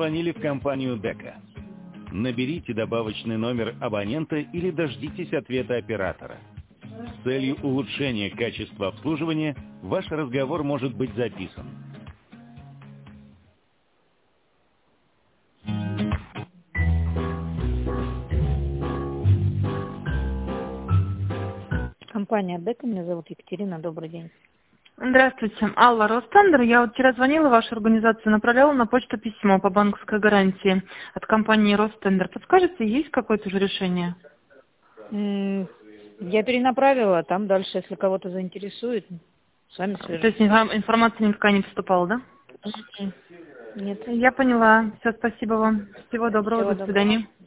позвонили в компанию ДЭКа. Наберите добавочный номер абонента или дождитесь ответа оператора. С целью улучшения качества обслуживания ваш разговор может быть записан. Компания ДЭКа, меня зовут Екатерина, добрый день. Здравствуйте, Алла, Ростендер. Я вот вчера звонила в вашу организацию, направляла на почту письмо по банковской гарантии от компании Ростендер. Подскажете, есть какое-то уже решение? Я перенаправила, там дальше, если кого-то заинтересует, сами То свяжитесь. есть информация никакая не поступала, да? Нет. Я поняла. Все, спасибо вам. Всего доброго, Всего до доброго. свидания.